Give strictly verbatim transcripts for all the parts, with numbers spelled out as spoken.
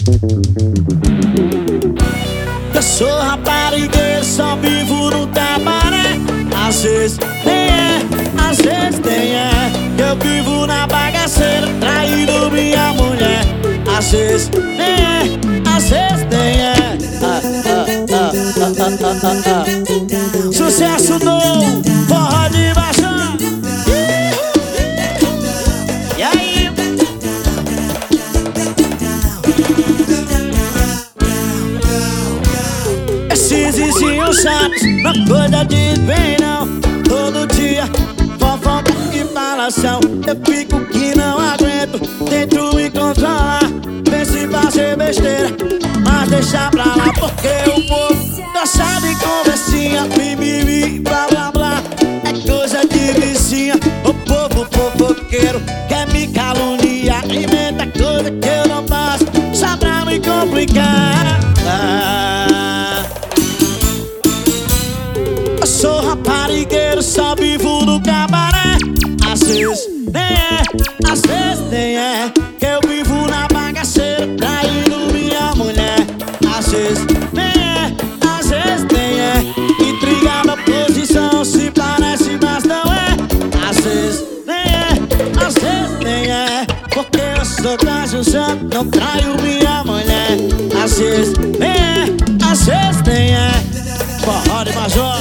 Eu sou raparigueiro, só vivo no cabaré. Às vezes nem é, às vezes nem é. Eu vivo na bagaceira, traindo minha mulher. Às vezes nem é, às vezes nem é. ah, ah, ah, ah, ah, ah, ah. Sucesso novo, forró de baixão. E aí? Esses vizinhos chatos não cuida de bem não. Todo dia fofoca e falação. Eu fico que não aguento, tento me controlar. Penso em fazer besteira, mas deixa pra lá. Porque o povo gosta de conversinha, mimimi, blá blá blá. É coisa de vizinha. O povo fofoqueiro quer me caluniar, inventa coisa que eu não faço só pra me complicar. ah. Eu sou raparigueiro, só vivo no cabaré. Às vezes nem é, às vezes nem é. Que eu vivo na bagaceira, traindo minha mulher. Às vezes nem é, às vezes nem é. Intriga na posição, se parece, mas não é. Às vezes nem é, às vezes nem é. Porque eu sou quase santo, não traio minha mulher. Às vezes nem é, às vezes nem é. Forró de major.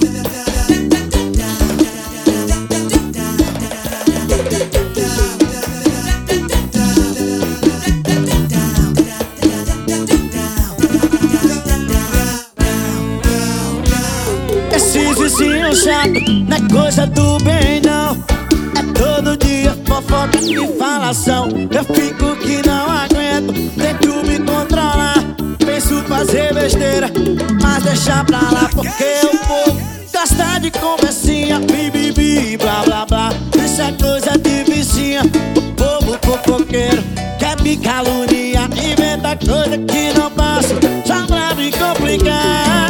Esses vizinhos chatos não é coisa do bem não. É todo dia fofoca e falação. Eu fico que não aguento, tento me controlar. Penso fazer besteira, mas deixa pra lá. Porque o povo gosta de conversinha, bibibi, blá blá blá. Isso é coisa de vizinha. O povo fofoqueiro quer me caluniar, inventa coisa que não faço só pra me complicar.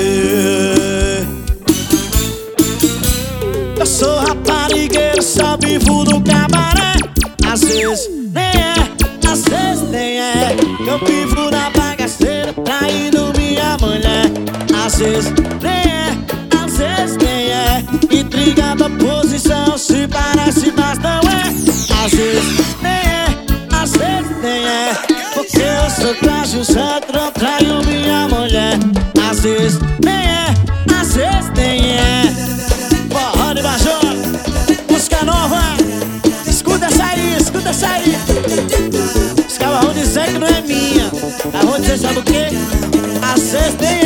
Eu sou raparigueiro, só vivo no cabaré. Às vezes nem é, às vezes nem é. Eu vivo na bagaceira, traindo minha mulher. Às vezes nem é, às vezes nem é. Intriga da posição, se parece, mas não é. Às vezes nem é, às vezes nem é. Porque eu sou frágil, santo, não traio minha mulher. Às vezes nem é, às vezes nem é. Forró de major, música nova. Escuta essa aí, escuta essa aí. Os caras vão dizer que não é minha. Aí vão dizer, sabe o quê? Às vezes nem